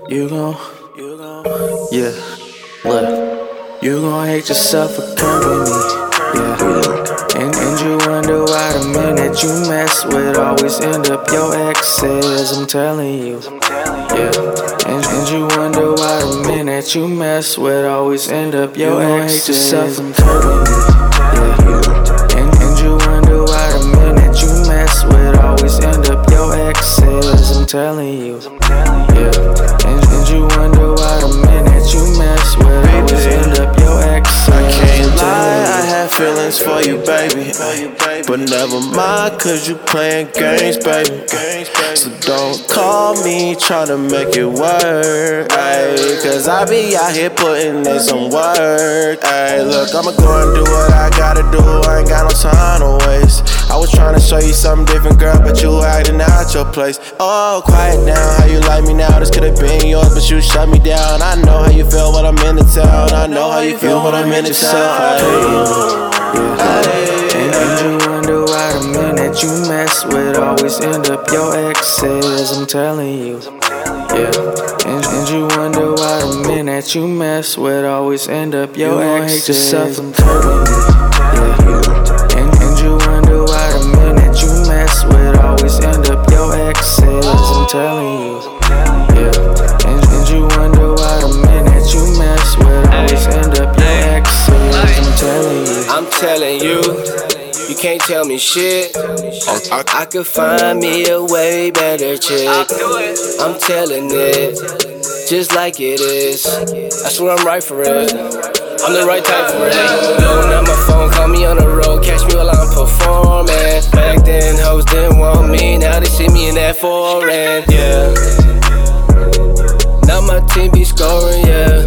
Yeah, look, you gon' hate yourself for curving me, yeah. And you wonder why the men that you mess with always end up your exes, I'm telling you, yeah. And you wonder why the men that you mess with always end up your exes, yourself for curving me, yeah. And you wonder why the men that you mess with always end up your exes, I'm telling you, yeah. And you wonder why the men that you mess with always end up your exes. I can't lie, I have feelings for you, baby. But never mind, cause you playing games, baby. So don't call me tryna make it work, ayy. Cause I be out here putting in some work, ayy. Look, I'ma go and do what I gotta do, I ain't got no time to waste. I was tryna show you something different, girl, but you acting out your place. Oh, quiet down, how you like me now? This could've been yours, but you shut me down. I know how you feel when I'm in the town. I know how you feel when I'm in the town. And you wonder why the men that you mess with always end up your exes, I'm telling you, yeah. And you wonder why the men that you mess with always end up your exes, yourself, I'm telling you, yeah. And you wonder why the men that you mess with always end up your exes, I'm telling you, yeah. And you wonder why the men that you mess with always end up your exes, I'm telling you, You can't tell me shit. I could find me a way better chick. I'm telling it, just like it is. I swear I'm right for it. I'm the right type for it. Blowing up my phone, call me on the road, catch me while I'm performing. Back then, hoes didn't want me, now they see me in that foreign. Yeah. Now my team be scoring, yeah.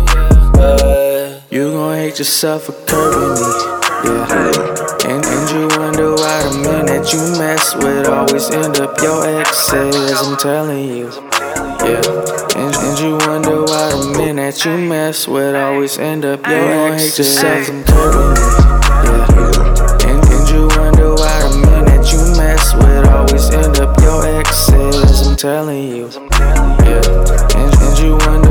You gon' hate yourself for curving me, yeah. And you wonder why the men that you mess with always end up your exes, I'm telling you, yeah. And you wonder why the men that you mess with always end up your exes, yourself, I'm curving me, yeah. And you wonder why the men that you mess with always end up your exes, I'm telling you, yeah. And you wonder